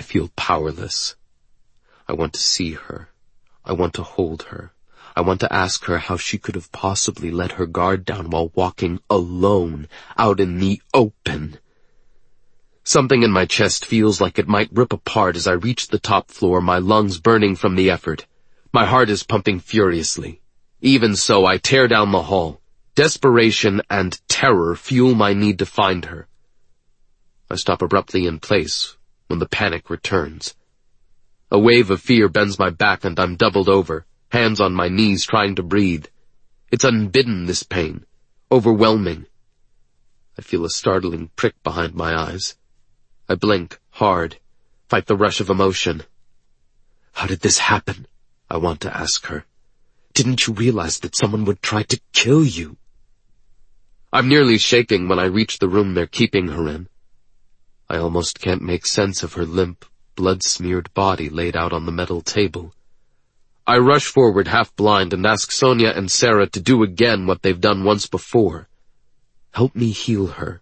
feel powerless. I want to see her. I want to hold her. I want to ask her how she could have possibly let her guard down while walking alone out in the open. Something in my chest feels like it might rip apart as I reach the top floor, my lungs burning from the effort. My heart is pumping furiously. Even so, I tear down the hall. Desperation and terror fuel my need to find her. I stop abruptly in place when the panic returns. A wave of fear bends my back and I'm doubled over, hands on my knees trying to breathe. It's unbidden, this pain. Overwhelming. I feel a startling prick behind my eyes. I blink hard, fight the rush of emotion. How did this happen? I want to ask her. Didn't you realize that someone would try to kill you? I'm nearly shaking when I reach the room they're keeping her in. I almost can't make sense of her limp, blood-smeared body laid out on the metal table. I rush forward half-blind and ask Sonia and Sarah to do again what they've done once before. Help me heal her.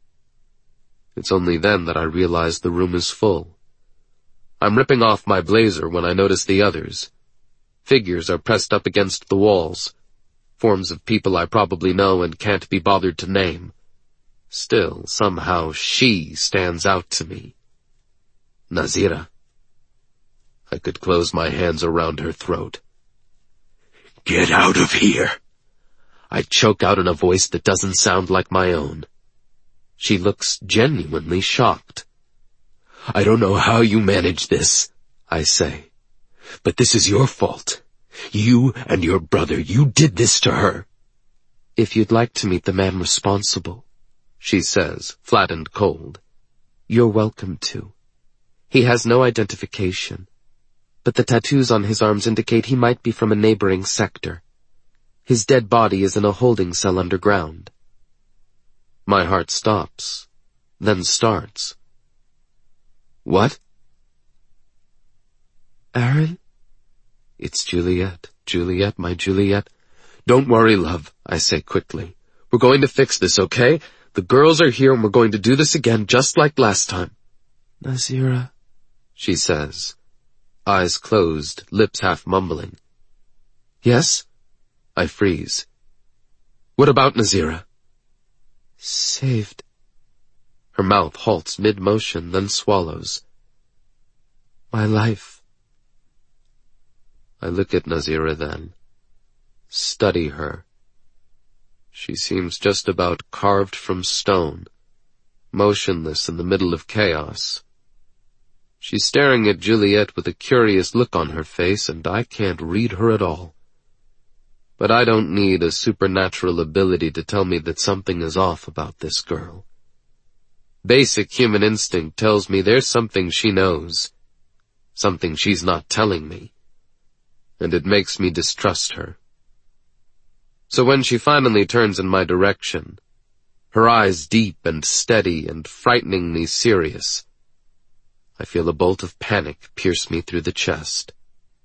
It's only then that I realize the room is full. I'm ripping off my blazer when I notice the others. Figures are pressed up against the walls. Forms of people I probably know and can't be bothered to name. Still, somehow, she stands out to me. Nazira. I could close my hands around her throat. Get out of here! I choke out in a voice that doesn't sound like my own. She looks genuinely shocked. I don't know how you manage this, I say. But this is your fault. You and your brother, you did this to her. If you'd like to meet the man responsible, she says, flat and cold, you're welcome to. He has no identification, but the tattoos on his arms indicate he might be from a neighboring sector. His dead body is in a holding cell underground. My heart stops, then starts. What? Aaron? It's Juliet. Juliet, my Juliet. Don't worry, love, I say quickly. We're going to fix this, okay? The girls are here and we're going to do this again just like last time. Nazira, she says, eyes closed, lips half mumbling. Yes? I freeze. What about Nazira? Saved. Her mouth halts mid-motion, then swallows. My life. I look at Nazira then. Study her. She seems just about carved from stone, motionless in the middle of chaos. She's staring at Juliet with a curious look on her face, and I can't read her at all. But I don't need a supernatural ability to tell me that something is off about this girl. Basic human instinct tells me there's something she knows, something she's not telling me, and it makes me distrust her. So when she finally turns in my direction, her eyes deep and steady and frighteningly serious, I feel a bolt of panic pierce me through the chest.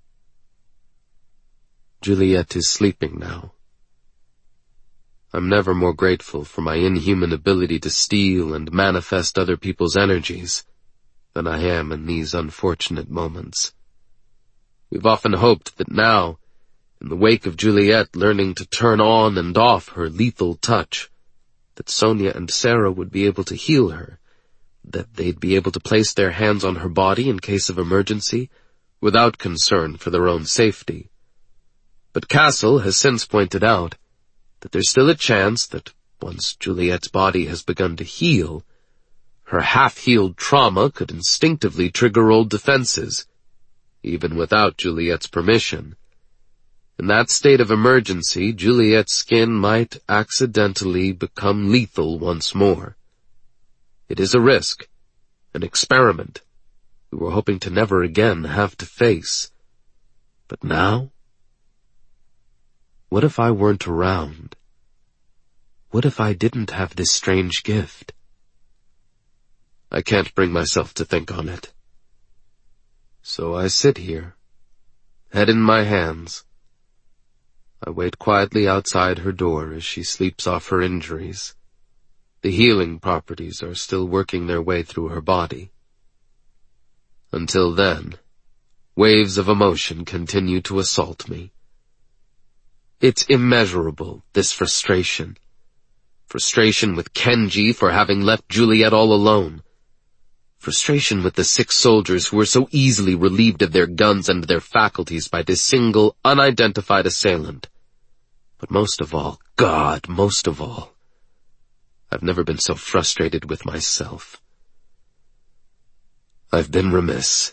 Juliet is sleeping now. I'm never more grateful for my inhuman ability to steal and manifest other people's energies than I am in these unfortunate moments. We've often hoped that now, in the wake of Juliet learning to turn on and off her lethal touch, that Sonia and Sarah would be able to heal her, that they'd be able to place their hands on her body in case of emergency, without concern for their own safety. But Castle has since pointed out that there's still a chance that, once Juliet's body has begun to heal, her half-healed trauma could instinctively trigger old defenses, even without Juliet's permission. In that state of emergency, Juliet's skin might accidentally become lethal once more. It is a risk, an experiment we were hoping to never again have to face. But now? What if I weren't around? What if I didn't have this strange gift? I can't bring myself to think on it. So I sit here, head in my hands. I wait quietly outside her door as she sleeps off her injuries. The healing properties are still working their way through her body. Until then, waves of emotion continue to assault me. It's immeasurable, this frustration. Frustration with Kenji for having left Juliet all alone. Frustration with the 6 soldiers who were so easily relieved of their guns and their faculties by this single, unidentified assailant. But most of all, God, most of all, I've never been so frustrated with myself. I've been remiss.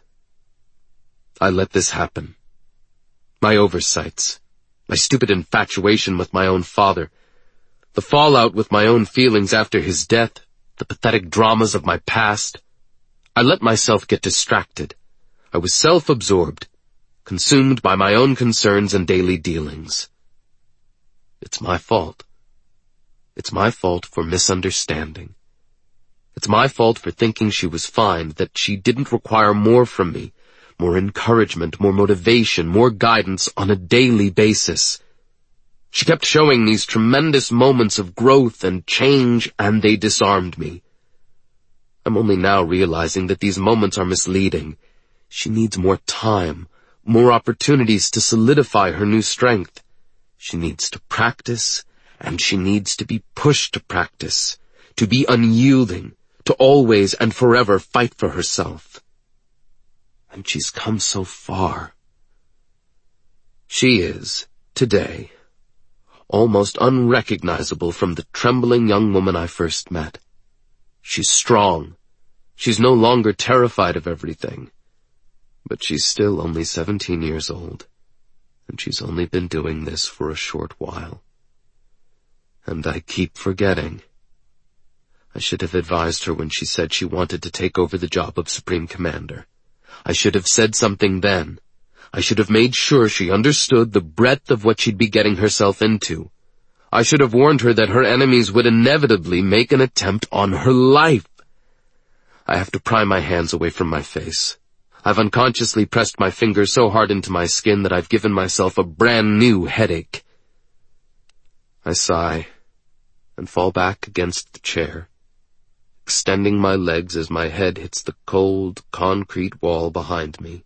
I let this happen. My oversights, my stupid infatuation with my own father, the fallout with my own feelings after his death, the pathetic dramas of my past. I let myself get distracted. I was self-absorbed, consumed by my own concerns and daily dealings. It's my fault. It's my fault for misunderstanding. It's my fault for thinking she was fine, that she didn't require more from me, more encouragement, more motivation, more guidance on a daily basis. She kept showing these tremendous moments of growth and change, and they disarmed me. I'm only now realizing that these moments are misleading. She needs more time, more opportunities to solidify her new strength. She needs to practice, and she needs to be pushed to practice, to be unyielding, to always and forever fight for herself. And she's come so far. She is, today, almost unrecognizable from the trembling young woman I first met. She's strong. She's no longer terrified of everything. But she's still only 17 years old, and she's only been doing this for a short while. And I keep forgetting. I should have advised her when she said she wanted to take over the job of Supreme Commander. I should have said something then. I should have made sure she understood the breadth of what she'd be getting herself into. I should have warned her that her enemies would inevitably make an attempt on her life. I have to pry my hands away from my face. I've unconsciously pressed my fingers so hard into my skin that I've given myself a brand new headache. I sigh and fall back against the chair, extending my legs as my head hits the cold, concrete wall behind me.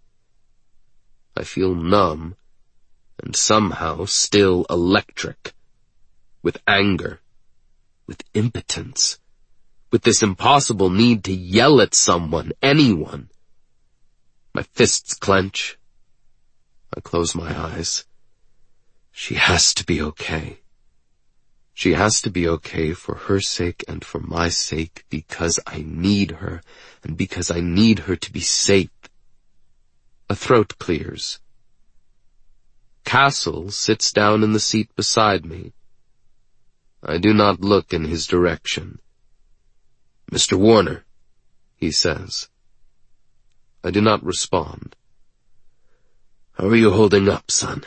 I feel numb and somehow still electric, with anger, with impotence, with this impossible need to yell at someone, anyone. My fists clench. I close my eyes. She has to be okay. She has to be okay for her sake and for my sake, because I need her, and because I need her to be safe. A throat clears. Castle sits down in the seat beside me. I do not look in his direction. "Mr. Warner," he says. I do not respond. "How are you holding up, son?"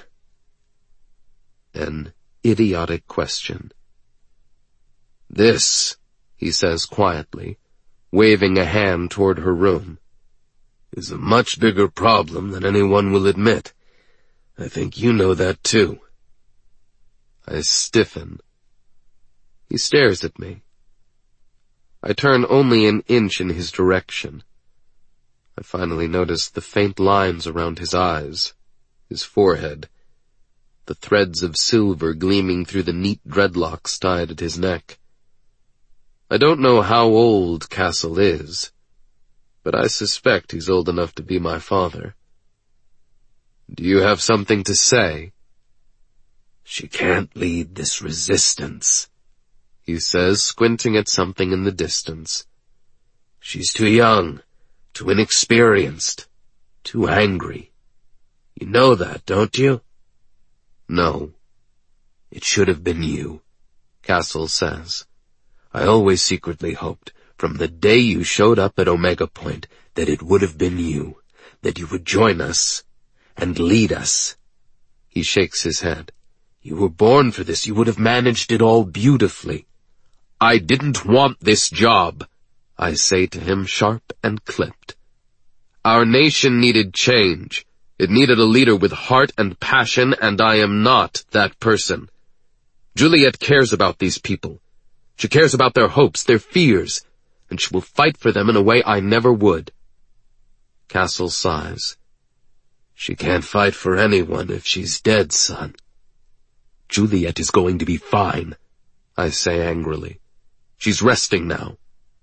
An idiotic question. "This," he says quietly, waving a hand toward her room, "is a much bigger problem than anyone will admit. I think you know that too." I stiffen. He stares at me. I turn only an inch in his direction. I finally notice the faint lines around his eyes, his forehead, the threads of silver gleaming through the neat dreadlocks tied at his neck. I don't know how old Castle is, but I suspect he's old enough to be my father. "Do you have something to say?" "She can't lead this resistance," he says, squinting at something in the distance. "She's too young, too inexperienced, too angry. You know that, don't you?" "No." "It should have been you," Castle says. "I always secretly hoped, from the day you showed up at Omega Point, that it would have been you, that you would join us and lead us." He shakes his head. "You were born for this. You would have managed it all beautifully." "I didn't want this job," I say to him, sharp and clipped. "Our nation needed change. It needed a leader with heart and passion, and I am not that person. Juliet cares about these people. She cares about their hopes, their fears, and she will fight for them in a way I never would." Castle sighs. She can't fight for anyone if she's dead, son. Juliet is going to be fine, I say angrily. She's resting now.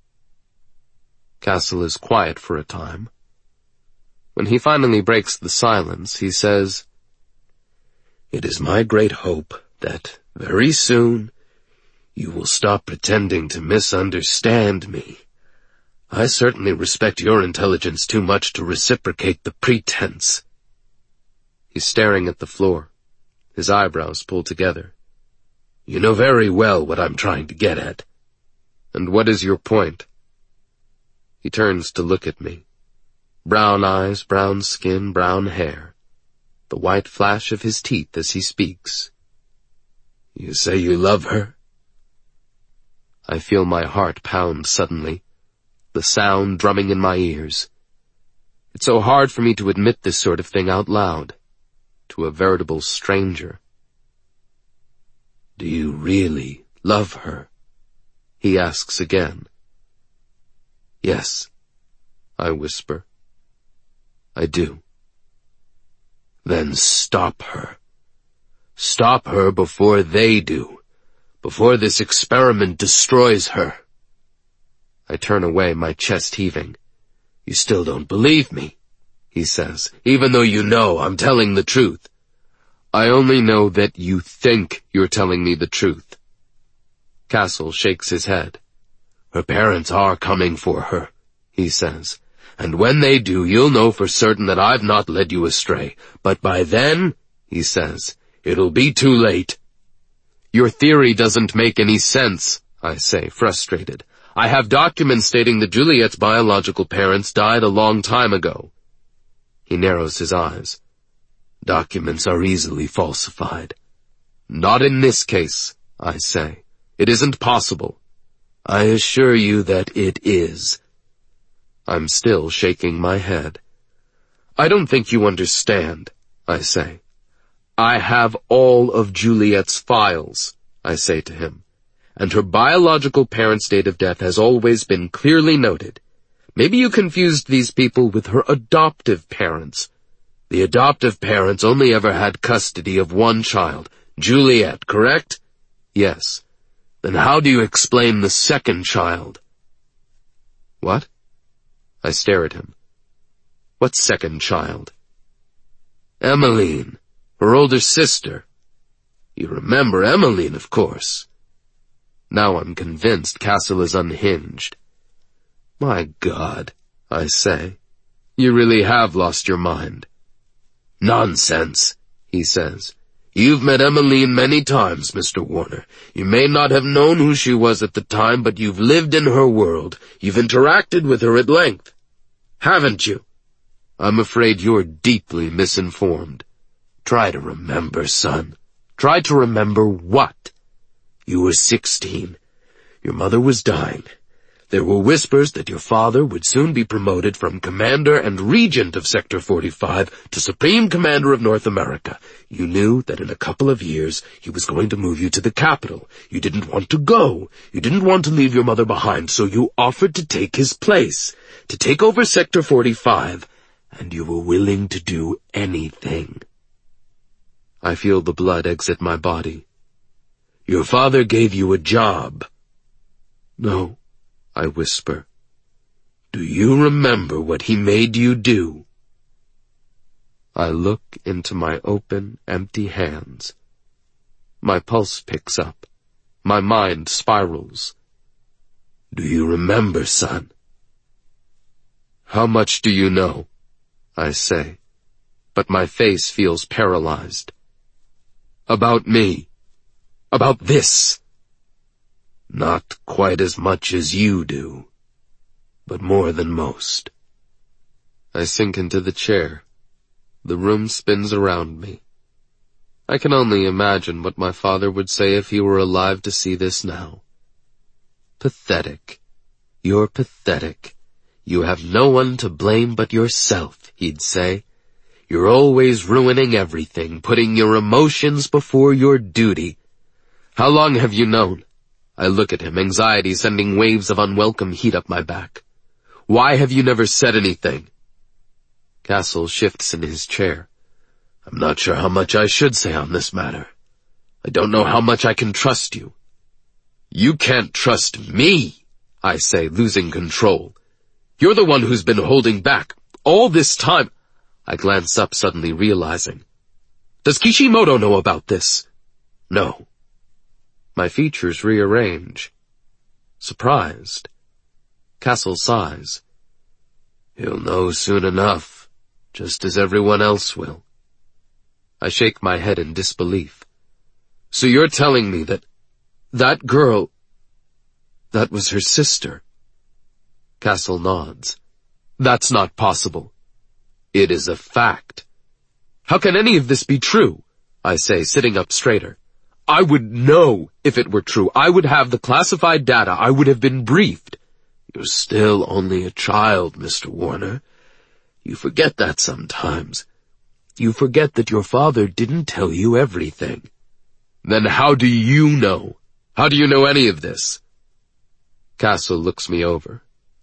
Castle is quiet for a time. When he finally breaks the silence, he says, "It is my great hope that very soon you will stop pretending to misunderstand me. I certainly respect your intelligence too much to reciprocate the pretense." He's staring at the floor, his eyebrows pulled together. "You know very well what I'm trying to get at." "And what is your point?" He turns to look at me. Brown eyes, brown skin, brown hair. The white flash of his teeth as he speaks. "You say you love her?" I feel my heart pound suddenly, the sound drumming in my ears. It's so hard for me to admit this sort of thing out loud, to a veritable stranger. "Do you really love her?" he asks again. "Yes," I whisper. "I do." "Then stop her. Stop her before they do, before this experiment destroys her." I turn away, my chest heaving. "You still don't believe me," he says, "even though you know I'm telling the truth." "I only know that you think you're telling me the truth." Castle shakes his head. "Her parents are coming for her," he says, "and when they do, you'll know for certain that I've not led you astray. But by then," he says, "it'll be too late." "Your theory doesn't make any sense," I say, frustrated. "I have documents stating that Juliet's biological parents died a long time ago." He narrows his eyes. "Documents are easily falsified." "Not in this case," I say. "It isn't possible." "I assure you that it is." I'm still shaking my head. "I don't think you understand," I say. "I have all of Juliet's files," I say to him, "and her biological parents' date of death has always been clearly noted. Maybe you confused these people with her adoptive parents. The adoptive parents only ever had custody of one child, Juliet, correct?" "Yes." "Then how do you explain the second child?" "What?" I stare at him. "What second child?" "Emmeline, her older sister. You remember Emmeline, of course." Now I'm convinced Castle is unhinged. "My God," I say, "you really have lost your mind." "Nonsense," he says. "You've met Emmeline many times, Mr. Warner. You may not have known who she was at the time, but you've lived in her world. You've interacted with her at length. Haven't you?" "I'm afraid you're deeply misinformed." "Try to remember, son." "Try to remember what?" "You were 16. Your mother was dying. There were whispers that your father would soon be promoted from Commander and Regent of Sector 45 to Supreme Commander of North America. You knew that in a couple of years he was going to move you to the capital. You didn't want to go. You didn't want to leave your mother behind, so you offered to take his place, to take over Sector 45, and you were willing to do anything." I feel the blood exit my body. "Your father gave you a job." "No," I whisper. "Do you remember what he made you do?" I look into my open, empty hands. My pulse picks up. My mind spirals. "Do you remember, son?" "How much do you know?" I say, but my face feels paralyzed. "About me. About this." "Not quite as much as you do, but more than most." I sink into the chair. The room spins around me. I can only imagine what my father would say if he were alive to see this now. "Pathetic. You're pathetic. You have no one to blame but yourself," he'd say. "You're always ruining everything, putting your emotions before your duty." "How long have you known?" I look at him, anxiety sending waves of unwelcome heat up my back. "Why have you never said anything?" Castle shifts in his chair. I'm not sure how much I should say on this matter. I don't know how much I can trust you. You can't trust me, I say, losing control. You're the one who's been holding back all this time. I glance up, suddenly realizing. Does Kishimoto know about this? No. My features rearrange. Surprised. Castle sighs. He'll know soon enough, just as everyone else will. I shake my head in disbelief. So you're telling me that girl, that was her sister? Castle nods. That's not possible. It is a fact. How can any of this be true? I say, sitting up straighter. I would know if it were true. I would have the classified data. I would have been briefed. You're still only a child, Mr. Warner. You forget that sometimes. You forget that your father didn't tell you everything. Then how do you know? How do you know any of this? Castle looks me over.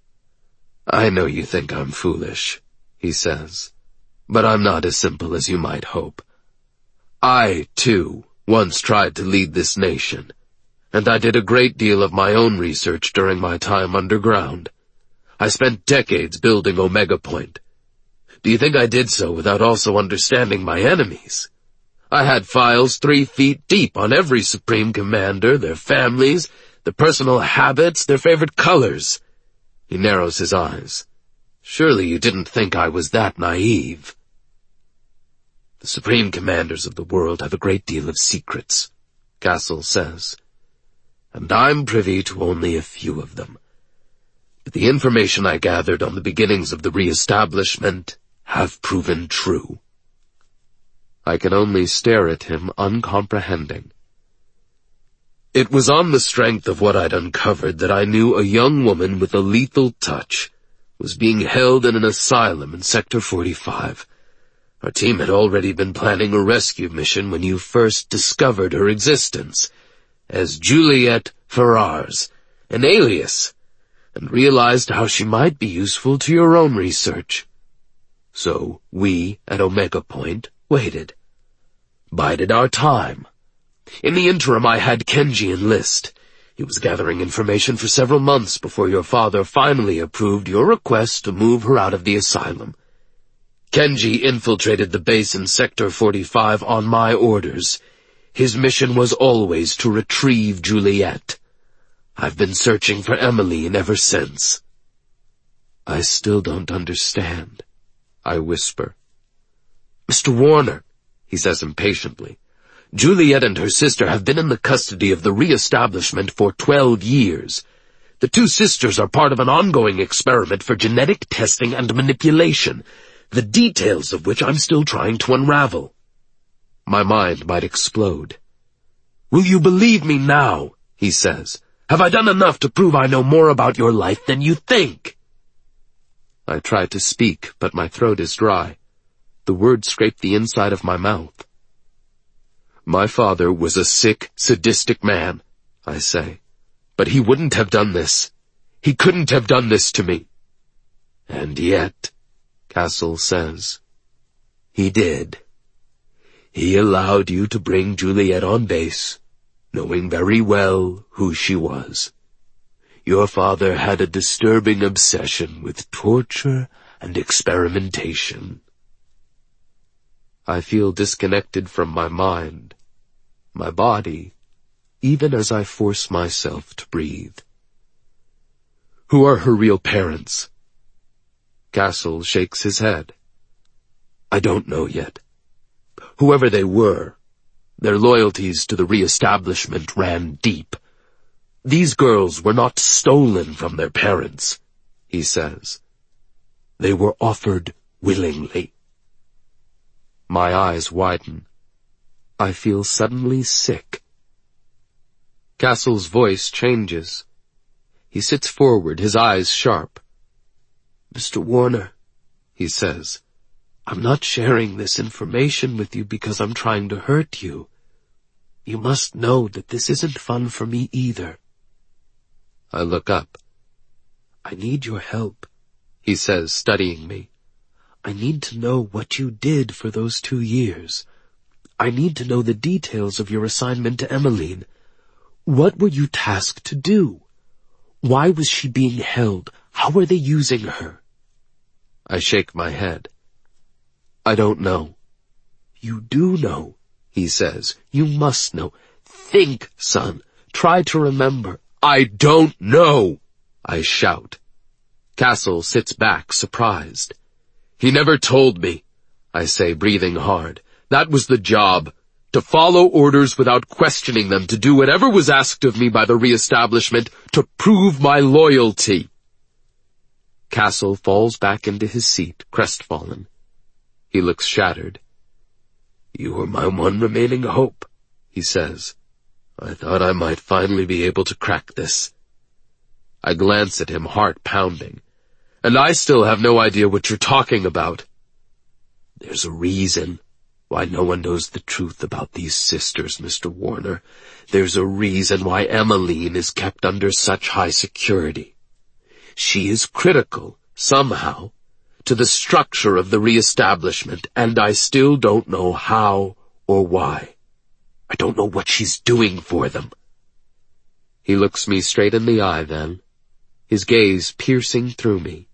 I know you think I'm foolish, he says, but I'm not as simple as you might hope. I, too, once tried to lead this nation, and I did a great deal of my own research during my time underground. I spent decades building Omega Point. Do you think I did so without also understanding my enemies? I had files 3 feet deep on every Supreme Commander, their families, their personal habits, their favorite colors. He narrows his eyes. Surely you didn't think I was that naive. The Supreme Commanders of the world have a great deal of secrets, Castle says, and I'm privy to only a few of them. But the information I gathered on the beginnings of the re-establishment have proven true. I can only stare at him, uncomprehending. It was on the strength of what I'd uncovered that I knew a young woman with a lethal touch was being held in an asylum in Sector 45. Our team had already been planning a rescue mission when you first discovered her existence, as Juliet Ferrars, an alias, and realized how she might be useful to your own research. So we, at Omega Point, waited. Bided our time. In the interim, I had Kenji enlist. He was gathering information for several months before your father finally approved your request to move her out of the asylum. Kenji infiltrated the base in Sector 45 on my orders. His mission was always to retrieve Juliet. I've been searching for Emmeline ever since. I still don't understand, I whisper. Mr. Warner, he says impatiently, Juliet and her sister have been in the custody of the re-establishment for 12 years. The two sisters are part of an ongoing experiment for genetic testing and manipulation, the details of which I'm still trying to unravel. My mind might explode. Will you believe me now? He says. Have I done enough to prove I know more about your life than you think? I try to speak, but my throat is dry. The words scrape the inside of my mouth. My father was a sick, sadistic man, I say. But he wouldn't have done this. He couldn't have done this to me. And yet, Castle says, he did. He allowed you to bring Juliet on base, knowing very well who she was. Your father had a disturbing obsession with torture and experimentation. I feel disconnected from my mind, my body, even as I force myself to breathe. Who are her real parents? Castle shakes his head. I don't know yet. Whoever they were, their loyalties to the re-establishment ran deep. These girls were not stolen from their parents, he says. They were offered willingly. My eyes widen. I feel suddenly sick. Castle's voice changes. He sits forward, his eyes sharp. Mr. Warner, he says, I'm not sharing this information with you because I'm trying to hurt you. You must know that this isn't fun for me either. I look up. I need your help, he says, studying me. I need to know what you did for those 2 years. I need to know the details of your assignment to Emmeline. What were you tasked to do? Why was she being held? How were they using her? I shake my head. I don't know. You do know, he says. You must know. Think, son. Try to remember. I don't know, I shout. Castle sits back, surprised. He never told me, I say, breathing hard. That was the job. To follow orders without questioning them, to do whatever was asked of me by the re-establishment, to prove my loyalty. Castle falls back into his seat, crestfallen. He looks shattered. You were my one remaining hope, he says. I thought I might finally be able to crack this. I glance at him, heart pounding. And I still have no idea what you're talking about. There's a reason why no one knows the truth about these sisters, Mr. Warner. There's a reason why Emmeline is kept under such high security. She is critical, somehow, to the structure of the re-establishment, and I still don't know how or why. I don't know what she's doing for them. He looks me straight in the eye then, his gaze piercing through me.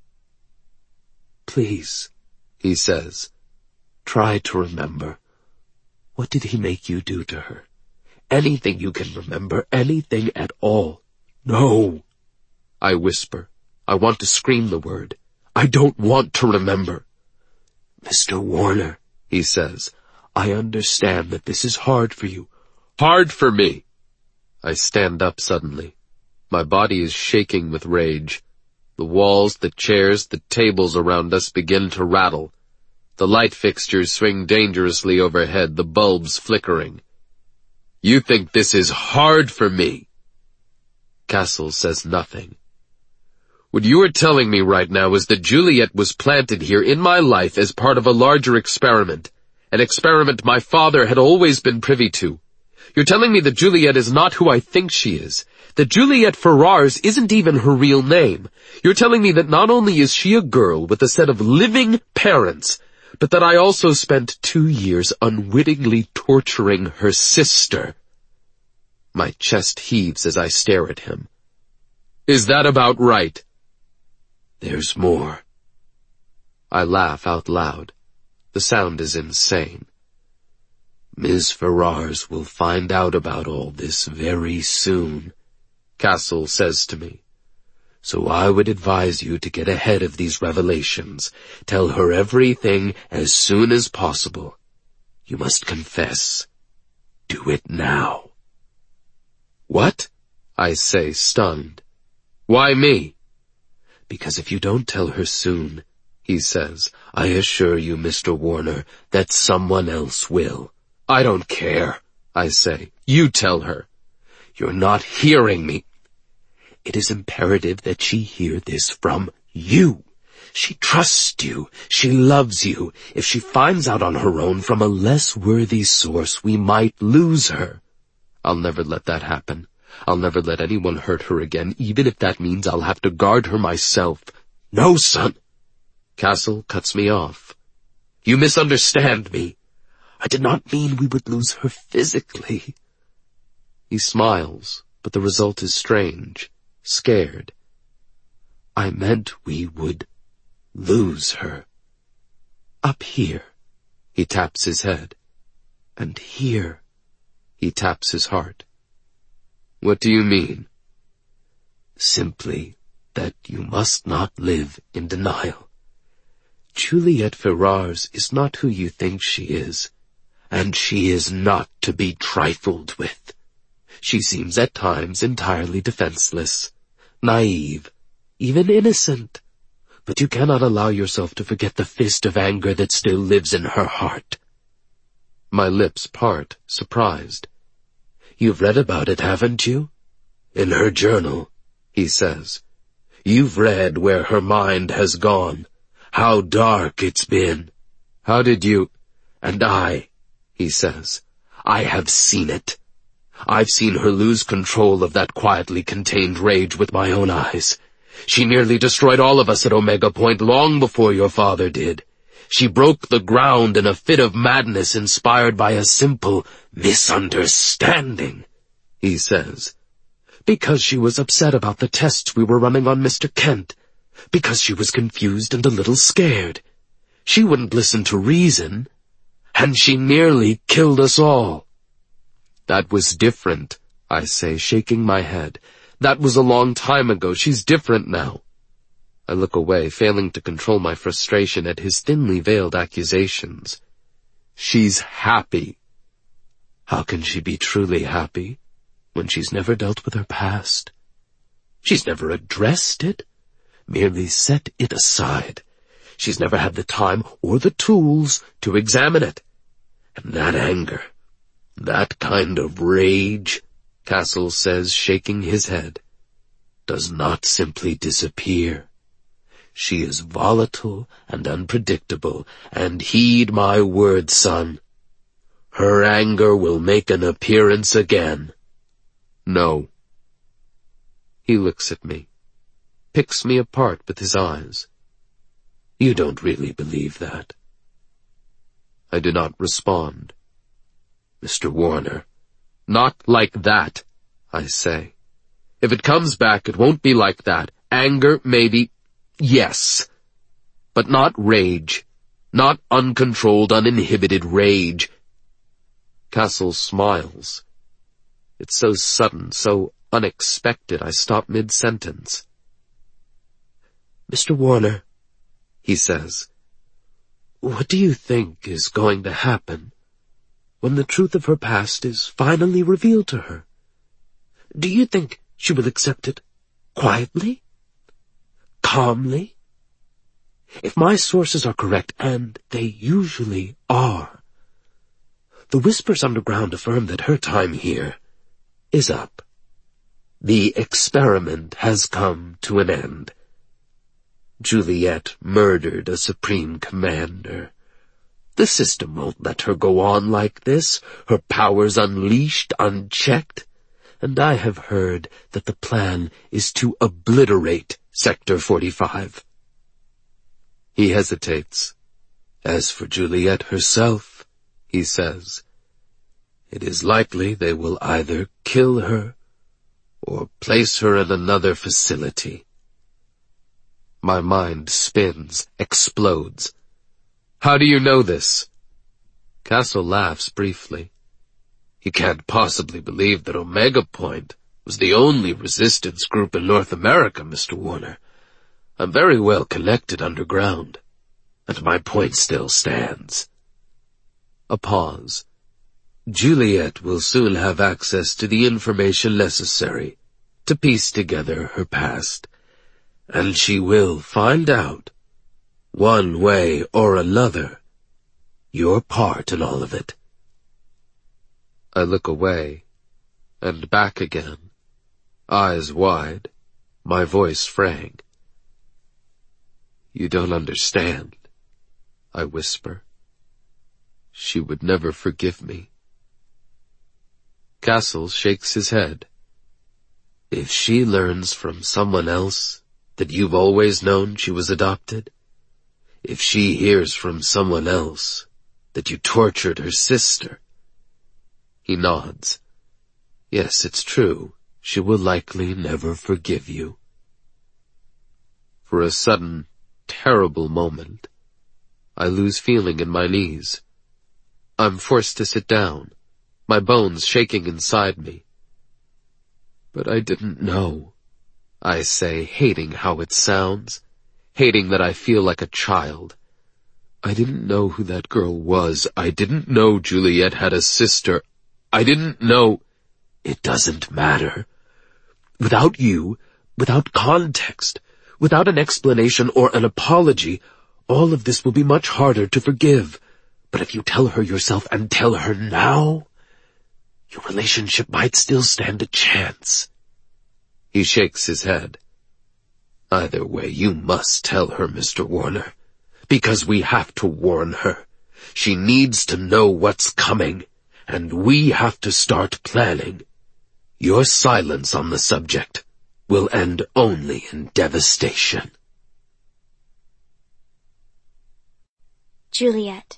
Please, he says, try to remember. What did he make you do to her? Anything you can remember, anything at all. No, I whisper. I want to scream the word. I don't want to remember. Mr. Warner, he says, I understand that this is hard for you. Hard for me. I stand up suddenly. My body is shaking with rage. The walls, the chairs, the tables around us begin to rattle. The light fixtures swing dangerously overhead, the bulbs flickering. You think this is hard for me? Castle says nothing. What you are telling me right now is that Juliet was planted here in my life as part of a larger experiment, an experiment my father had always been privy to. You're telling me that Juliet is not who I think she is, that Juliet Ferrars isn't even her real name. You're telling me that not only is she a girl with a set of living parents, but that I also spent 2 years unwittingly torturing her sister. My chest heaves as I stare at him. Is that about right? There's more. I laugh out loud. The sound is insane. Ms. Ferrars will find out about all this very soon, Castle says to me. So I would advise you to get ahead of these revelations. Tell her everything as soon as possible. You must confess. Do it now. What? I say, stunned. Why me? Because if you don't tell her soon, he says, I assure you, Mr. Warner, that someone else will. I don't care, I say. You tell her. You're not hearing me. It is imperative that she hear this from you. She trusts you. She loves you. If she finds out on her own from a less worthy source, we might lose her. I'll never let that happen. I'll never let anyone hurt her again, even if that means I'll have to guard her myself. No, son. Castle cuts me off. You misunderstand me. I did not mean we would lose her physically. He smiles, but the result is strange, scared. I meant we would lose her. Up here, he taps his head, and here, he taps his heart. What do you mean? Simply that you must not live in denial. Juliet Ferrars is not who you think she is, and she is not to be trifled with. She seems at times entirely defenseless, naive, even innocent, but you cannot allow yourself to forget the fist of anger that still lives in her heart. My lips part, surprised. You've read about it, haven't you? In her journal, he says. You've read where her mind has gone, how dark it's been. How did you? And I, he says, I have seen it. I've seen her lose control of that quietly contained rage with my own eyes. She nearly destroyed all of us at Omega Point long before your father did. She broke the ground in a fit of madness inspired by a simple misunderstanding, he says. Because she was upset about the tests we were running on Mr. Kent. Because she was confused and a little scared. She wouldn't listen to reason. And she nearly killed us all. That was different, I say, shaking my head. That was a long time ago. She's different now. I look away, failing to control my frustration at his thinly veiled accusations. She's happy. How can she be truly happy when she's never dealt with her past? She's never addressed it, merely set it aside. She's never had the time or the tools to examine it. And that anger, that kind of rage, Castle says, shaking his head, does not simply disappear. She is volatile and unpredictable, and heed my word, son. Her anger will make an appearance again. No. He looks at me, picks me apart with his eyes. You don't really believe that. I do not respond. Mr. Warner, not like that, I say. If it comes back, it won't be like that. Anger, maybe, yes. But not rage. Not uncontrolled, uninhibited rage. Castle smiles. It's so sudden, so unexpected, I stop mid-sentence. Mr. Warner, he says, what do you think is going to happen when the truth of her past is finally revealed to her? Do you think she will accept it quietly? Calmly? If my sources are correct, and they usually are, the whispers underground affirm that her time here is up. The experiment has come to an end. Juliet murdered a supreme commander. The system won't let her go on like this, her powers unleashed, unchecked, and I have heard that the plan is to obliterate Sector 45. He hesitates. As for Juliet herself, he says, it is likely they will either kill her or place her in another facility. My mind spins, explodes. How do you know this? Castle laughs briefly. You can't possibly believe that Omega Point was the only resistance group in North America, Mr. Warner. I'm very well connected underground, and my point still stands. A pause. Juliet will soon have access to the information necessary to piece together her past, and she will find out, one way or another, your part in all of it. I look away, and back again, eyes wide, my voice fraying. You don't understand, I whisper. She would never forgive me. Castle shakes his head. If she learns from someone else that you've always known she was adopted, if she hears from someone else that you tortured her sister. He nods. Yes, it's true. She will likely never forgive you. For a sudden, terrible moment, I lose feeling in my knees. I'm forced to sit down, my bones shaking inside me. But I didn't know, I say, hating how it sounds, hating that I feel like a child. I didn't know who that girl was. I didn't know Juliet had a sister. I didn't know. It doesn't matter. Without you, without context, without an explanation or an apology, all of this will be much harder to forgive. But if you tell her yourself and tell her now, your relationship might still stand a chance. He shakes his head. Either way, you must tell her, Mr. Warner, because we have to warn her. She needs to know what's coming, and we have to start planning. Your silence on the subject will end only in devastation. Juliet.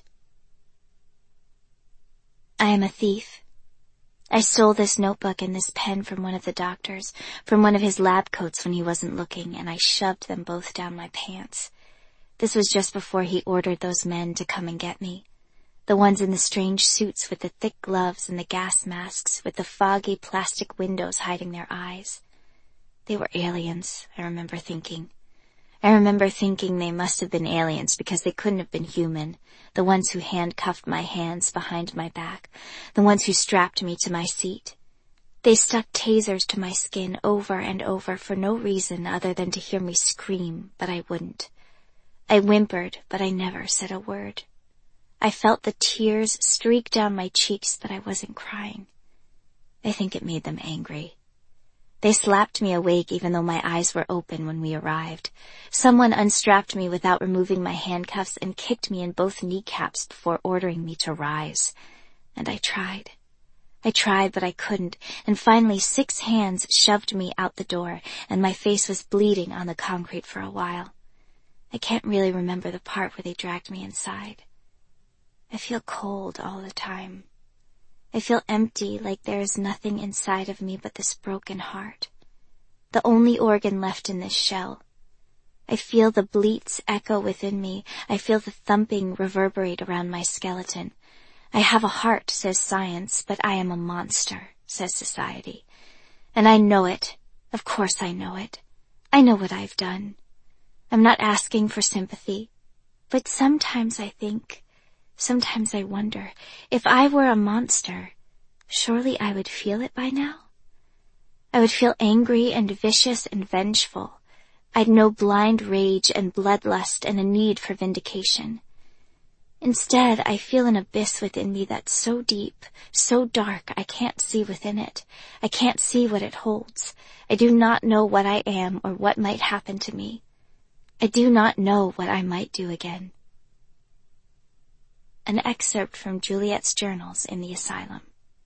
I am a thief. I stole this notebook and this pen from one of the doctors, from one of his lab coats when he wasn't looking, and I shoved them both down my pants. This was just before he ordered those men to come and get me. The ones in the strange suits with the thick gloves and the gas masks with the foggy plastic windows hiding their eyes. They were aliens, I remember thinking. I remember thinking they must have been aliens because they couldn't have been human, the ones who handcuffed my hands behind my back, the ones who strapped me to my seat. They stuck tasers to my skin over and over for no reason other than to hear me scream, but I wouldn't. I whimpered, but I never said a word. I felt the tears streak down my cheeks, but I wasn't crying. I think it made them angry. They slapped me awake even though my eyes were open when we arrived. Someone unstrapped me without removing my handcuffs and kicked me in both kneecaps before ordering me to rise. And I tried. I tried, but I couldn't, and finally 6 hands shoved me out the door, and my face was bleeding on the concrete for a while. I can't really remember the part where they dragged me inside. I feel cold all the time. I feel empty, like there is nothing inside of me but this broken heart. The only organ left in this shell. I feel the bleats echo within me. I feel the thumping reverberate around my skeleton. I have a heart, says science, but I am a monster, says society. And I know it. Of course I know it. I know what I've done. I'm not asking for sympathy. But sometimes I wonder, if I were a monster, surely I would feel it by now. I would feel angry and vicious and vengeful. I'd know blind rage and bloodlust and a need for vindication. Instead, I feel an abyss within me that's so deep, so dark, I can't see within it. I can't see what it holds. I do not know what I am or what might happen to me. I do not know what I might do again. An excerpt from Juliet's journals in the asylum.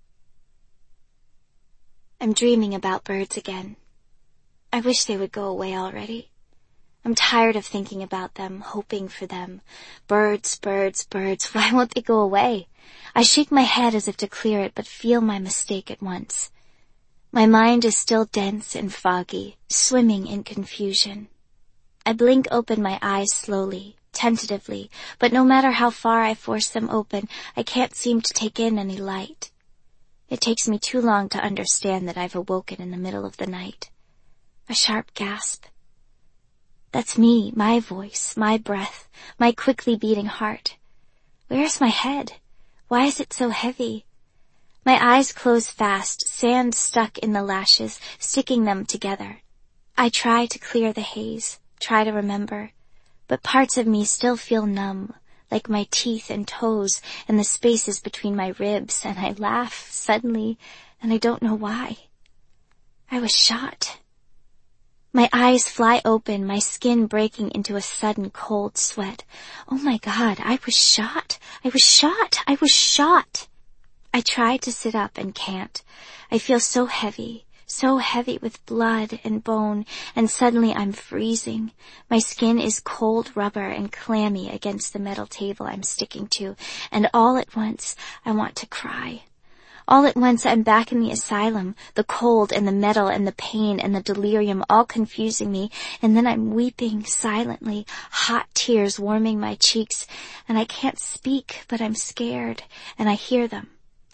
I'm dreaming about birds again. I wish they would go away already. I'm tired of thinking about them, hoping for them. Birds, birds, birds, why won't they go away? I shake my head as if to clear it, but feel my mistake at once. My mind is still dense and foggy, swimming in confusion. I blink open my eyes slowly, tentatively, but no matter how far I force them open, I can't seem to take in any light. It takes me too long to understand that I've awoken in the middle of the night. A sharp gasp. That's me, my voice, my breath, my quickly beating heart. Where's my head? Why is it so heavy? My eyes close fast, sand stuck in the lashes, sticking them together. I try to clear the haze, try to remember, but parts of me still feel numb, like my teeth and toes and the spaces between my ribs, and I laugh suddenly, and I don't know why. I was shot. My eyes fly open, my skin breaking into a sudden cold sweat. Oh my God, I was shot! I was shot! I was shot! I try to sit up and can't. I feel so heavy with blood and bone, and suddenly I'm freezing. My skin is cold rubber and clammy against the metal table I'm sticking to, and all at once I want to cry. All at once I'm back in the asylum, the cold and the metal and the pain and the delirium all confusing me, and then I'm weeping silently, hot tears warming my cheeks, and I can't speak, but I'm scared, and I hear them.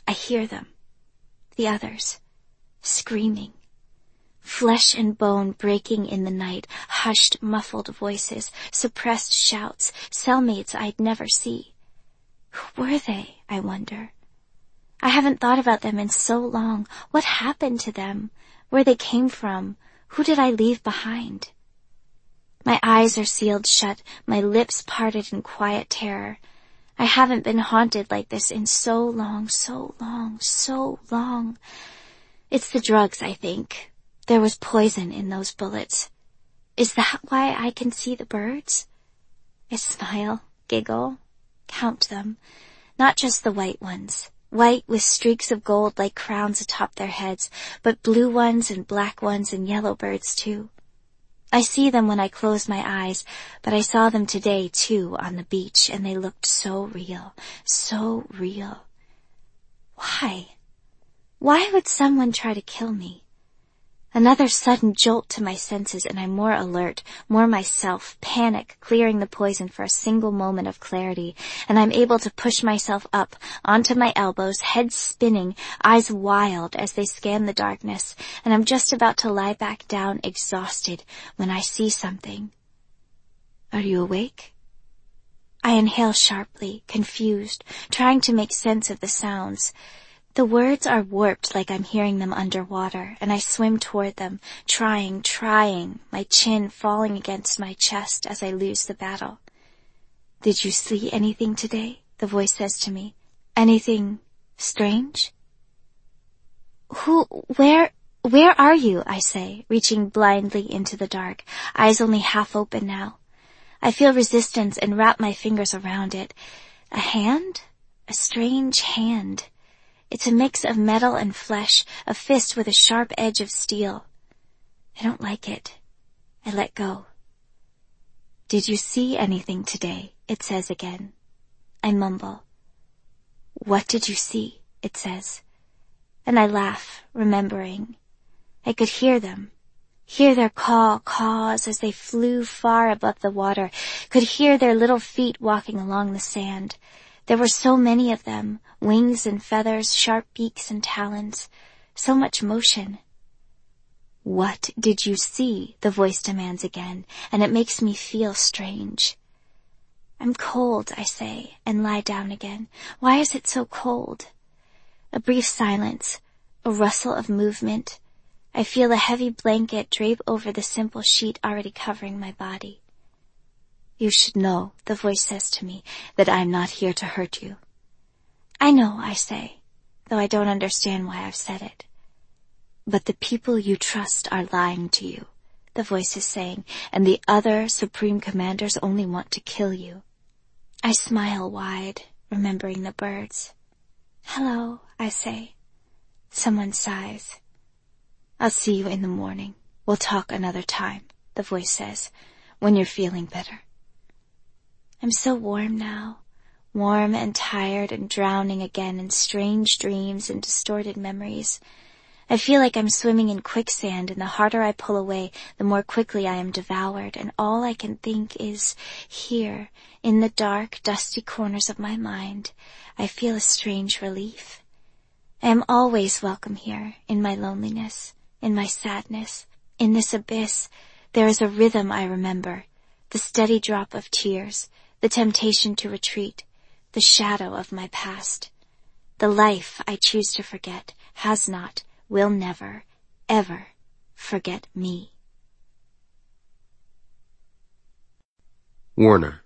The others. Screaming. Flesh and bone breaking in the night, hushed, muffled voices, suppressed shouts, cellmates I'd never see. Who were they, I wonder? I haven't thought about them in so long. What happened to them? Where they came from? Who did I leave behind? My eyes are sealed shut, my lips parted in quiet terror. I haven't been haunted like this in so long. It's the drugs, I think. There was poison in those bullets. Is that why I can see the birds? I smile, giggle, count them. Not just the white ones. White with streaks of gold like crowns atop their heads, but blue ones and black ones and yellow birds too. I see them when I close my eyes, but I saw them today, too, on the beach, and they looked so real, so real. Why? Why would someone try to kill me? Another sudden jolt to my senses, and I'm more alert, more myself, panic clearing the poison for a single moment of clarity, and I'm able to push myself up onto my elbows, head spinning, eyes wild as they scan the darkness, and I'm just about to lie back down exhausted when I see something. Are you awake? I inhale sharply, confused, trying to make sense of the sounds. The words are warped like I'm hearing them underwater, and I swim toward them, trying, my chin falling against my chest as I lose the battle. Did you see anything today? The voice says to me. Anything strange? Where are you? I say, reaching blindly into the dark, eyes only half open now. I feel resistance and wrap my fingers around it. A hand? A strange hand. It's a mix of metal and flesh, a fist with a sharp edge of steel. I don't like it. I let go. Did you see anything today? It says again. I mumble. What did you see? It says. And I laugh, remembering. I could hear them. Hear their caws as they flew far above the water. Could hear their little feet walking along the sand. There were so many of them, wings and feathers, sharp beaks and talons, so much motion. What did you see? The voice demands again, and it makes me feel strange. I'm cold, I say, and lie down again. Why is it so cold? A brief silence, a rustle of movement. I feel a heavy blanket drape over the simple sheet already covering my body. You should know, the voice says to me, that I'm not here to hurt you. I know, I say, though I don't understand why I've said it. But the people you trust are lying to you, the voice is saying, and the other supreme commanders only want to kill you. I smile wide, remembering the birds. Hello, I say. Someone sighs. I'll see you in the morning. We'll talk another time, the voice says, when you're feeling better. I'm so warm now, warm and tired and drowning again in strange dreams and distorted memories. I feel like I'm swimming in quicksand, and the harder I pull away, the more quickly I am devoured, and all I can think is, here, in the dark, dusty corners of my mind, I feel a strange relief. I am always welcome here, in my loneliness, in my sadness. In this abyss, there is a rhythm I remember, the steady drop of tears, the temptation to retreat, the shadow of my past. The life I choose to forget has not, will never, ever forget me. Warner.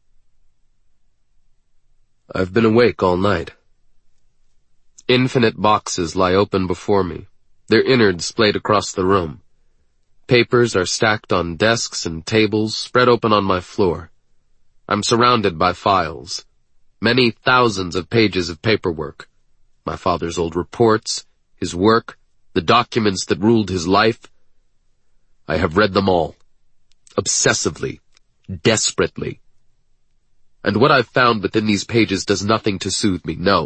I've been awake all night. Infinite boxes lie open before me, their innards splayed across the room. Papers are stacked on desks and tables spread open on my floor. I'm surrounded by files, many thousands of pages of paperwork, my father's old reports, his work, the documents that ruled his life. I have read them all, obsessively, desperately. And what I've found within these pages does nothing to soothe me, no.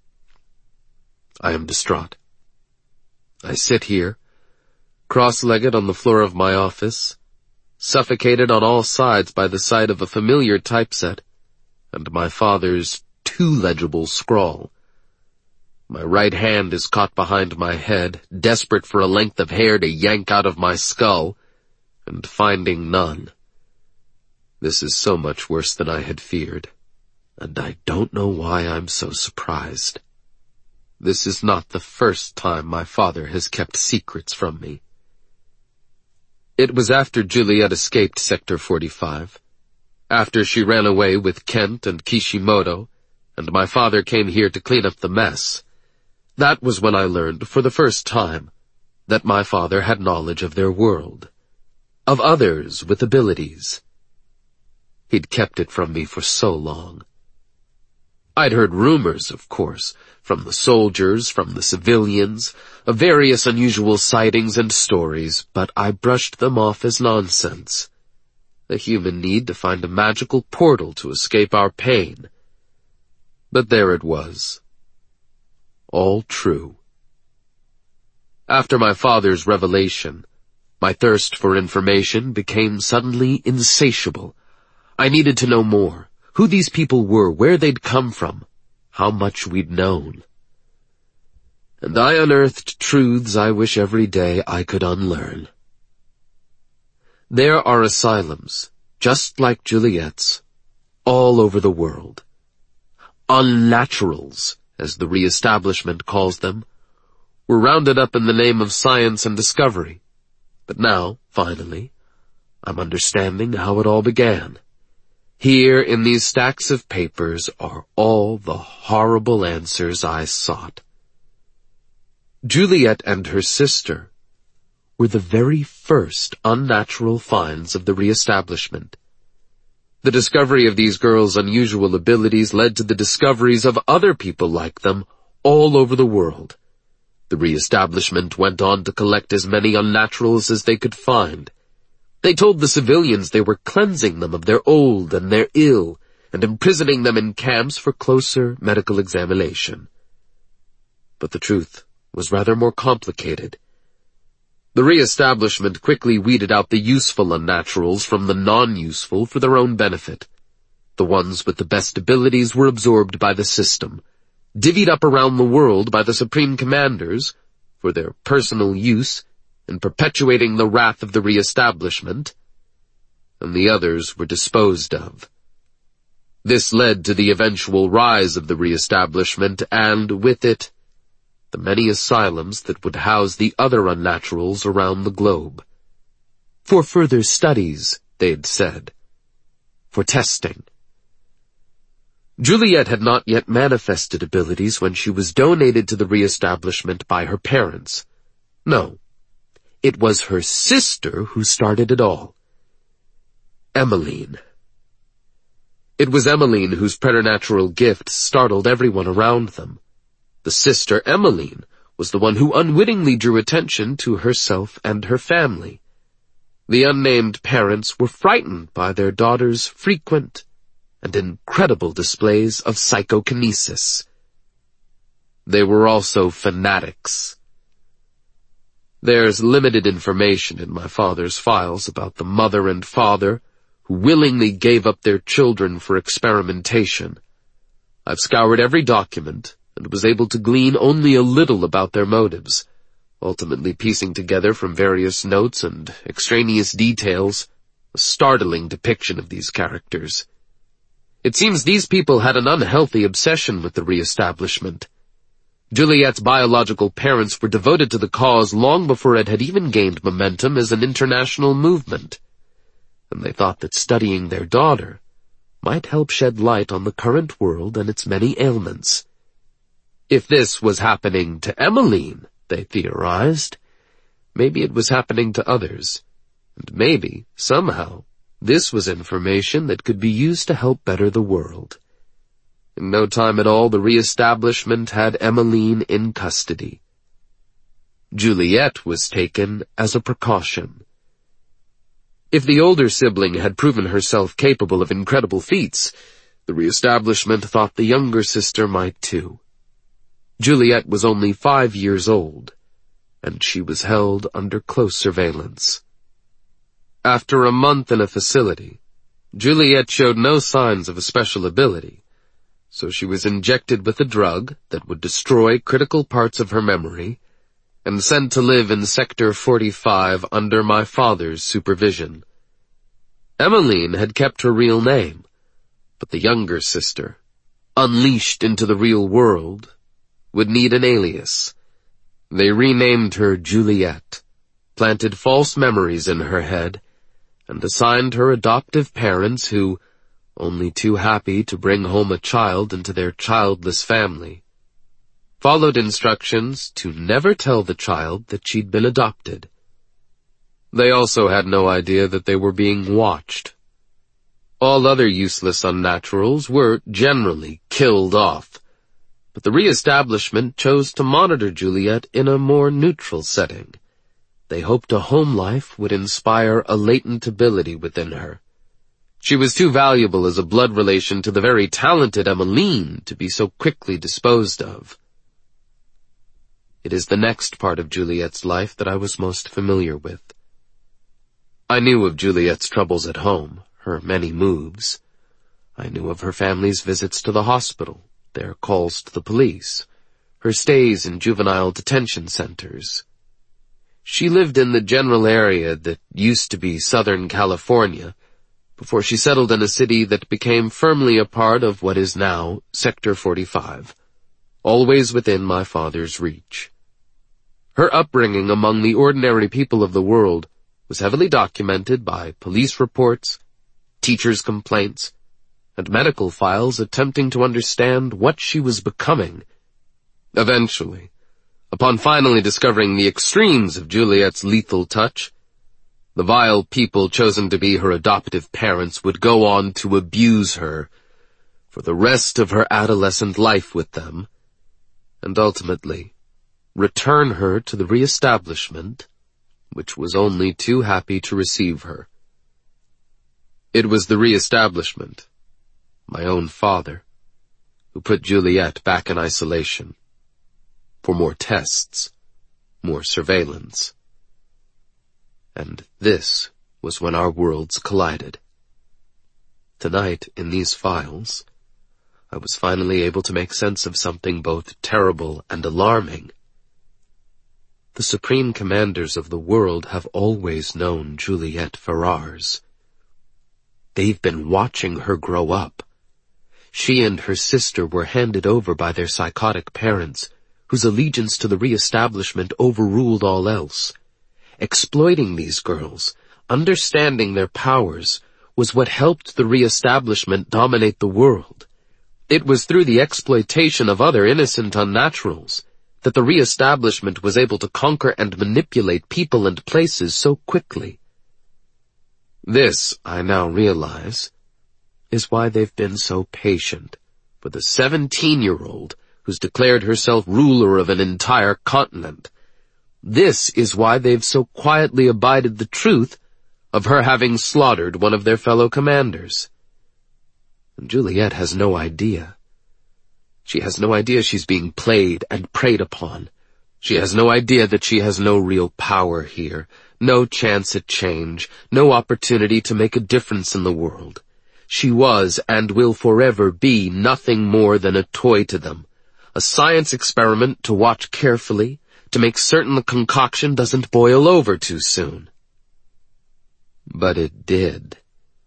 I am distraught. I sit here, cross-legged on the floor of my office, suffocated on all sides by the sight of a familiar typeset and my father's too legible scrawl. My right hand is caught behind my head, desperate for a length of hair to yank out of my skull, and finding none. This is so much worse than I had feared, and I don't know why I'm so surprised. This is not the first time my father has kept secrets from me. It was after Juliet escaped Sector 45, after she ran away with Kent and Kishimoto, and my father came here to clean up the mess. That was when I learned, for the first time, that my father had knowledge of their world, of others with abilities. He'd kept it from me for so long. I'd heard rumors, of course, from the soldiers, from the civilians, of various unusual sightings and stories, but I brushed them off as nonsense. The human need to find a magical portal to escape our pain. But there it was. All true. After my father's revelation, my thirst for information became suddenly insatiable. I needed to know more, who these people were, where they'd come from, how much we'd known. And I unearthed truths I wish every day I could unlearn. There are asylums, just like Juliet's, all over the world. Unnaturals, as the Re-establishment calls them, were rounded up in the name of science and discovery. But now, finally, I'm understanding how it all began. Here in these stacks of papers are all the horrible answers I sought. Juliet and her sister were the very first unnatural finds of the Re-establishment. The discovery of these girls' unusual abilities led to the discoveries of other people like them all over the world. The Re-establishment went on to collect as many unnaturals as they could find. They told the civilians they were cleansing them of their old and their ill, and imprisoning them in camps for closer medical examination. But the truth was rather more complicated. The Re-establishment quickly weeded out the useful unnaturals from the non-useful for their own benefit. The ones with the best abilities were absorbed by the system, divvied up around the world by the Supreme Commanders for their personal use and perpetuating the wrath of the Re-establishment, and the others were disposed of. This led to the eventual rise of the Re-establishment and, with it, the many asylums that would house the other unnaturals around the globe. For further studies, they'd said. For testing. Juliet had not yet manifested abilities when she was donated to the Re-establishment by her parents. No, it was her sister who started it all. Emmeline. It was Emmeline whose preternatural gifts startled everyone around them. The sister, Emmeline, was the one who unwittingly drew attention to herself and her family. The unnamed parents were frightened by their daughter's frequent and incredible displays of psychokinesis. They were also fanatics. There's limited information in my father's files about the mother and father who willingly gave up their children for experimentation. I've scoured every document and was able to glean only a little about their motives, ultimately piecing together from various notes and extraneous details a startling depiction of these characters. It seems these people had an unhealthy obsession with the Re-establishment. Juliet's biological parents were devoted to the cause long before it had even gained momentum as an international movement, and they thought that studying their daughter might help shed light on the current world and its many ailments. If this was happening to Emmeline, they theorized, maybe it was happening to others, and maybe, somehow, this was information that could be used to help better the world. In no time at all, the Re-establishment had Emmeline in custody. Juliet was taken as a precaution. If the older sibling had proven herself capable of incredible feats, the Re-establishment thought the younger sister might too. Juliet was only 5 years old, and she was held under close surveillance. After a month in a facility, Juliet showed no signs of a special ability, so she was injected with a drug that would destroy critical parts of her memory and sent to live in Sector 45 under my father's supervision. Emmeline had kept her real name, but the younger sister, unleashed into the real world, would need an alias. They renamed her Juliet, planted false memories in her head, and assigned her adoptive parents who, only too happy to bring home a child into their childless family, followed instructions to never tell the child that she'd been adopted. They also had no idea that they were being watched. All other useless unnaturals were, generally, killed off. But the re-establishment chose to monitor Juliet in a more neutral setting. They hoped a home life would inspire a latent ability within her. She was too valuable as a blood relation to the very talented Emmeline to be so quickly disposed of. It is the next part of Juliet's life that I was most familiar with. I knew of Juliet's troubles at home, her many moves. I knew of her family's visits to the hospital, their calls to the police, her stays in juvenile detention centers. She lived in the general area that used to be Southern California, before she settled in a city that became firmly a part of what is now Sector 45, always within my father's reach. Her upbringing among the ordinary people of the world was heavily documented by police reports, teachers' complaints, and medical files attempting to understand what she was becoming. Eventually, upon finally discovering the extremes of Juliet's lethal touch, the vile people chosen to be her adoptive parents would go on to abuse her for the rest of her adolescent life with them, and ultimately return her to the re-establishment, which was only too happy to receive her. It was the re-establishment, my own father, who put Juliet back in isolation, for more tests, more surveillance. And this was when our worlds collided. Tonight, in these files, I was finally able to make sense of something both terrible and alarming. The supreme commanders of the world have always known Juliet Ferrars. They've been watching her grow up. She and her sister were handed over by their psychotic parents, whose allegiance to the re-establishment overruled all else. Exploiting these girls, understanding their powers, was what helped the re-establishment dominate the world. It was through the exploitation of other innocent unnaturals that the re-establishment was able to conquer and manipulate people and places so quickly. This, I now realize, is why they've been so patient with a 17-year-old who's declared herself ruler of an entire continent. This is why they've so quietly abided the truth of her having slaughtered one of their fellow commanders. And Juliet has no idea. She has no idea she's being played and preyed upon. She has no idea that she has no real power here, no chance at change, no opportunity to make a difference in the world. She was and will forever be nothing more than a toy to them, a science experiment to watch carefully, to make certain the concoction doesn't boil over too soon. But it did.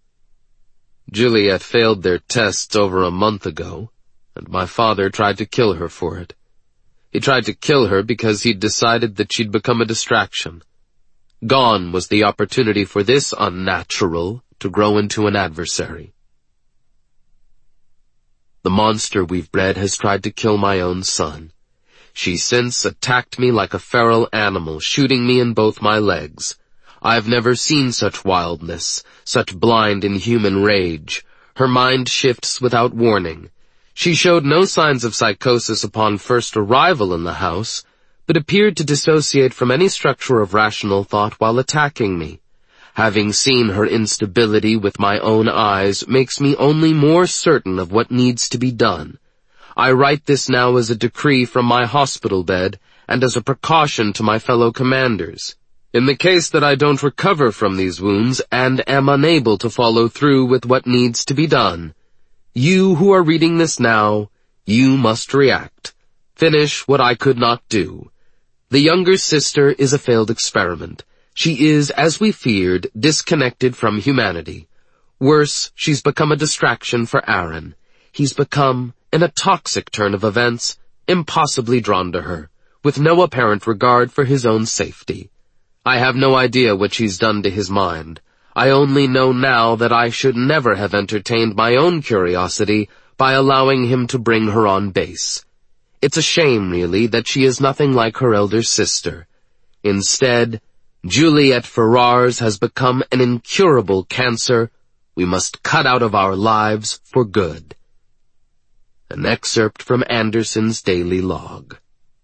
Juliet failed their tests over a month ago, and my father tried to kill her for it. He tried to kill her because he'd decided that she'd become a distraction. Gone was the opportunity for this unnatural to grow into an adversary. The monster we've bred has tried to kill my own son. She's since attacked me like a feral animal, shooting me in both my legs. I've never seen such wildness, such blind, inhuman rage. Her mind shifts without warning. She showed no signs of psychosis upon first arrival in the house, but appeared to dissociate from any structure of rational thought while attacking me. Having seen her instability with my own eyes makes me only more certain of what needs to be done. I write this now as a decree from my hospital bed and as a precaution to my fellow commanders. In the case that I don't recover from these wounds and am unable to follow through with what needs to be done, you who are reading this now, you must react. Finish what I could not do. The younger sister is a failed experiment. She is, as we feared, disconnected from humanity. Worse, she's become a distraction for Aaron. He's become, in a toxic turn of events, impossibly drawn to her, with no apparent regard for his own safety. I have no idea what she's done to his mind. I only know now that I should never have entertained my own curiosity by allowing him to bring her on base. It's a shame, really, that she is nothing like her elder sister. Instead, Juliet Ferrars has become an incurable cancer we must cut out of our lives for good. An excerpt from Anderson's daily log.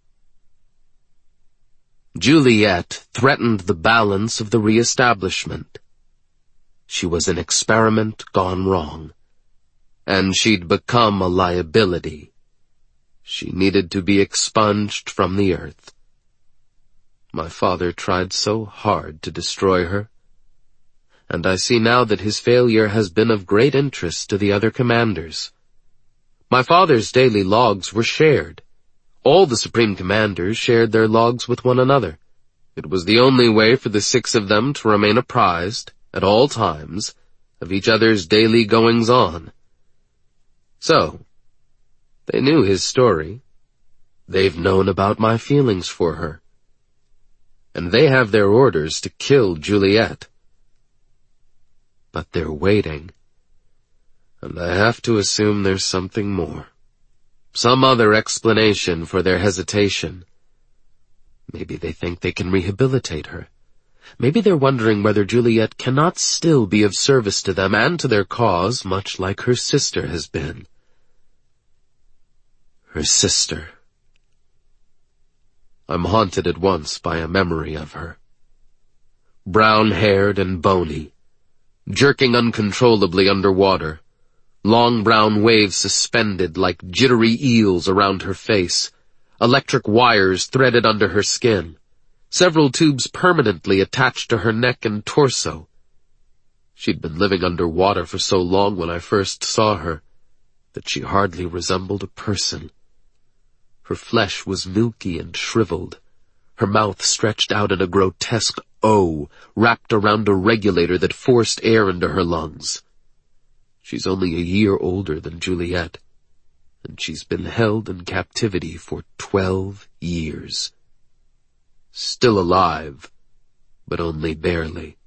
Juliet threatened the balance of the re-establishment. She was an experiment gone wrong, and she'd become a liability. She needed to be expunged from the earth. My father tried so hard to destroy her, and I see now that his failure has been of great interest to the other commanders. My father's daily logs were shared. All the Supreme Commanders shared their logs with one another. It was the only way for the 6 of them to remain apprised, at all times, of each other's daily goings-on. So, they knew his story. They've known about my feelings for her. And they have their orders to kill Juliet. But they're waiting. And I have to assume there's something more. Some other explanation for their hesitation. Maybe they think they can rehabilitate her. Maybe they're wondering whether Juliet cannot still be of service to them and to their cause, much like her sister has been. Her sister. I'm haunted at once by a memory of her. Brown-haired and bony, jerking uncontrollably underwater, long brown waves suspended like jittery eels around her face, electric wires threaded under her skin, several tubes permanently attached to her neck and torso. She'd been living underwater for so long when I first saw her that she hardly resembled a person. Her flesh was milky and shriveled, her mouth stretched out in a grotesque O, wrapped around a regulator that forced air into her lungs. She's only a year older than Juliet, and she's been held in captivity for 12 years. Still alive, but only barely.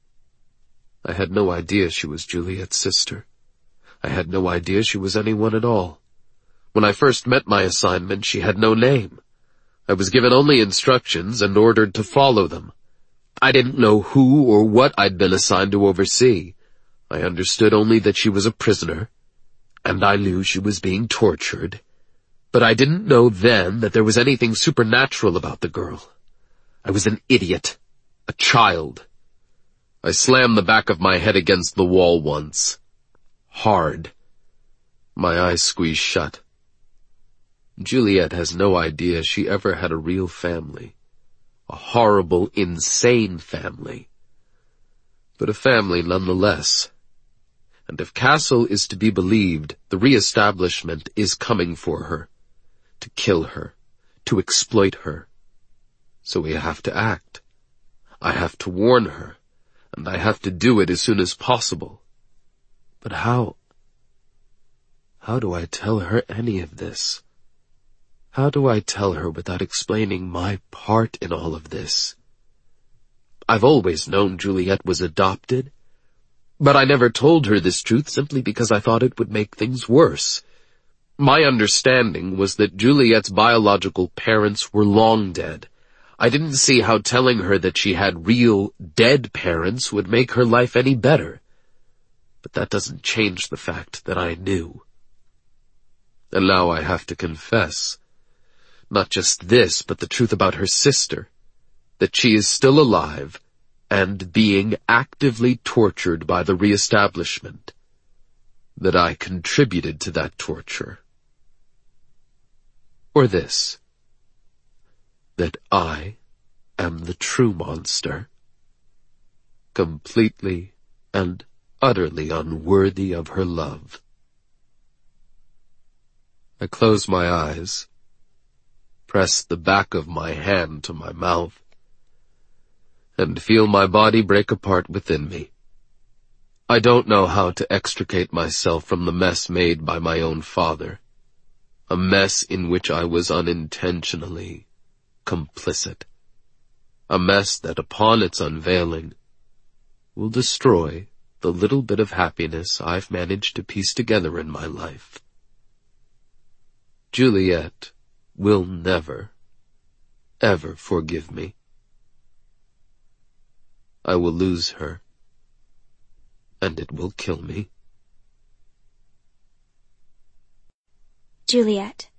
I had no idea she was Juliet's sister. I had no idea she was anyone at all. When I first met my assignment, she had no name. I was given only instructions and ordered to follow them. I didn't know who or what I'd been assigned to oversee. I understood only that she was a prisoner, and I knew she was being tortured. But I didn't know then that there was anything supernatural about the girl. I was an idiot, a child. I slammed the back of my head against the wall once. Hard. My eyes squeezed shut. Juliet has no idea she ever had a real family. A horrible, insane family. But a family nonetheless. And if Castle is to be believed, the re-establishment is coming for her. To kill her. To exploit her. So we have to act. I have to warn her. And I have to do it as soon as possible. But how? How do I tell her any of this? How do I tell her without explaining my part in all of this? I've always known Juliet was adopted, but I never told her this truth simply because I thought it would make things worse. My understanding was that Juliet's biological parents were long dead. I didn't see how telling her that she had real, dead parents would make her life any better. But that doesn't change the fact that I knew. And now I have to confess, not just this, but the truth about her sister, that she is still alive and being actively tortured by the re-establishment, that I contributed to that torture. Or this, that I am the true monster, completely and utterly unworthy of her love. I close my eyes, press the back of my hand to my mouth, and feel my body break apart within me. I don't know how to extricate myself from the mess made by my own father, a mess in which I was unintentionally complicit, a mess that upon its unveiling will destroy the little bit of happiness I've managed to piece together in my life. Juliet will never, ever forgive me. I will lose her, and it will kill me. Juliet.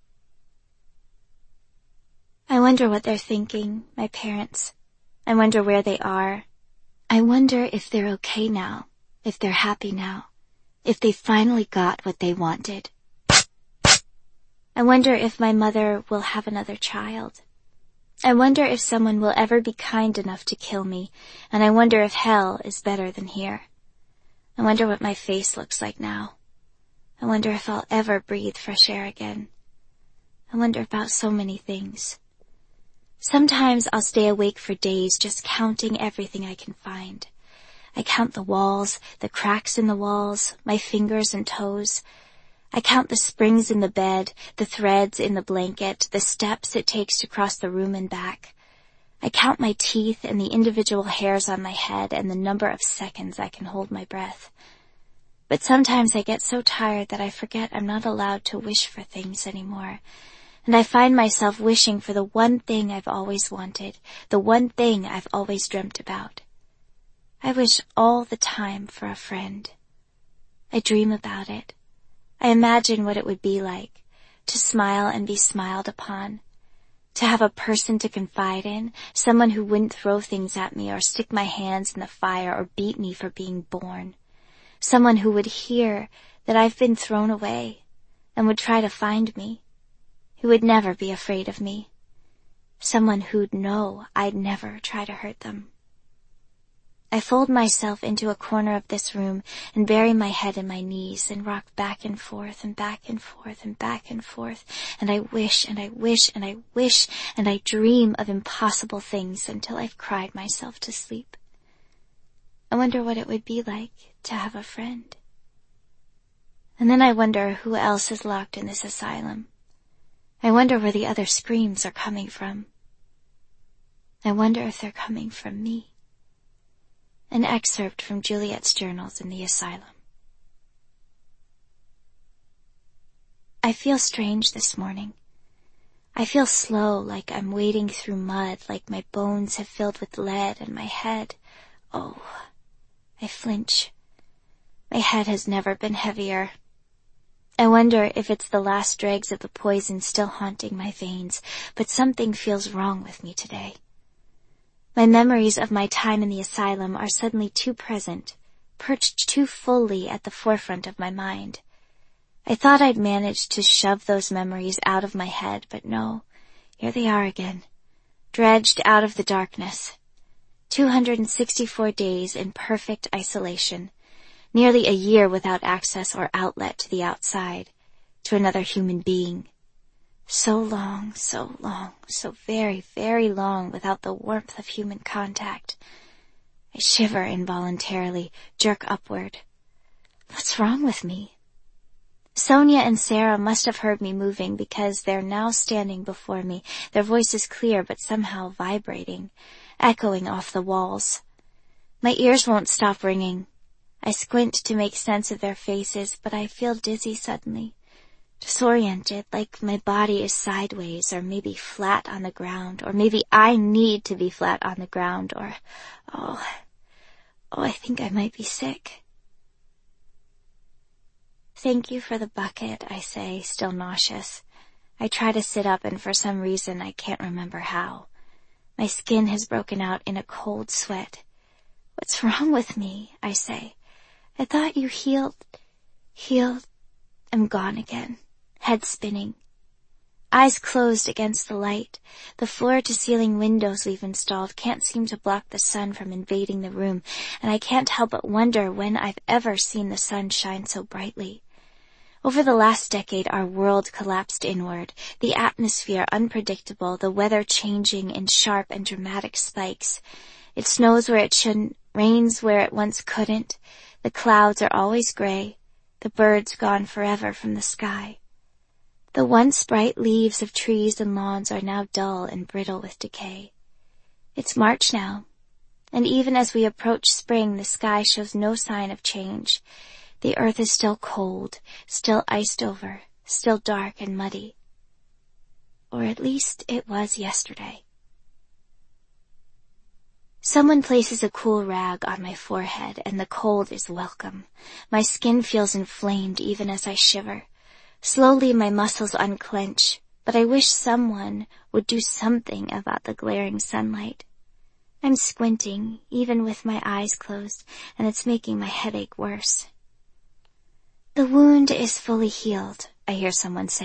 I wonder what they're thinking, my parents. I wonder where they are. I wonder if they're okay now, if they're happy now, if they finally got what they wanted. I wonder if my mother will have another child. I wonder if someone will ever be kind enough to kill me, and I wonder if hell is better than here. I wonder what my face looks like now. I wonder if I'll ever breathe fresh air again. I wonder about so many things. Sometimes I'll stay awake for days just counting everything I can find. I count the walls, the cracks in the walls, my fingers and toes. I count the springs in the bed, the threads in the blanket, the steps it takes to cross the room and back. I count my teeth and the individual hairs on my head and the number of seconds I can hold my breath. But sometimes I get so tired that I forget I'm not allowed to wish for things anymore. And I find myself wishing for the one thing I've always wanted, the one thing I've always dreamt about. I wish all the time for a friend. I dream about it. I imagine what it would be like, to smile and be smiled upon, to have a person to confide in, someone who wouldn't throw things at me or stick my hands in the fire or beat me for being born, someone who would hear that I've been thrown away and would try to find me, who would never be afraid of me, someone who'd know I'd never try to hurt them. I fold myself into a corner of this room and bury my head in my knees and rock back and forth and back and forth and back and forth, and I wish and I wish and I wish and I dream of impossible things until I've cried myself to sleep. I wonder what it would be like to have a friend. And then I wonder who else is locked in this asylum. I wonder where the other screams are coming from. I wonder if they're coming from me. An excerpt from Juliet's journals in the asylum. I feel strange this morning. I feel slow, like I'm wading through mud, like my bones have filled with lead and my head. Oh, I flinch. My head has never been heavier. I wonder if it's the last dregs of the poison still haunting my veins, but something feels wrong with me today. My memories of my time in the asylum are suddenly too present, perched too fully at the forefront of my mind. I thought I'd managed to shove those memories out of my head, but no, here they are again, dredged out of the darkness. 264 days in perfect isolation, nearly a year without access or outlet to the outside, to another human being. So long, so very, very long without the warmth of human contact. I shiver involuntarily, jerk upward. What's wrong with me? Sonia and Sarah must have heard me moving because they're now standing before me, their voices clear but somehow vibrating, echoing off the walls. My ears won't stop ringing. I squint to make sense of their faces, but I feel dizzy suddenly. Disoriented, like my body is sideways, or maybe flat on the ground, or maybe I need to be flat on the ground, or, I think I might be sick. Thank you for the bucket, I say, still nauseous. I try to sit up, and for some reason I can't remember how. My skin has broken out in a cold sweat. What's wrong with me? I say. I thought you healed. I'm gone again. Head spinning. Eyes closed against the light. The floor-to-ceiling windows we've installed can't seem to block the sun from invading the room, and I can't help but wonder when I've ever seen the sun shine so brightly. Over the last decade, our world collapsed inward, the atmosphere unpredictable, the weather changing in sharp and dramatic spikes. It snows where it shouldn't, rains where it once couldn't. The clouds are always gray, the birds gone forever from the sky. The once bright leaves of trees and lawns are now dull and brittle with decay. It's March now, and even as we approach spring, the sky shows no sign of change. The earth is still cold, still iced over, still dark and muddy. Or at least it was yesterday. Someone places a cool rag on my forehead, and the cold is welcome. My skin feels inflamed even as I shiver. Slowly my muscles unclench, but I wish someone would do something about the glaring sunlight. I'm squinting, even with my eyes closed, and it's making my headache worse. The wound is fully healed, I hear someone say.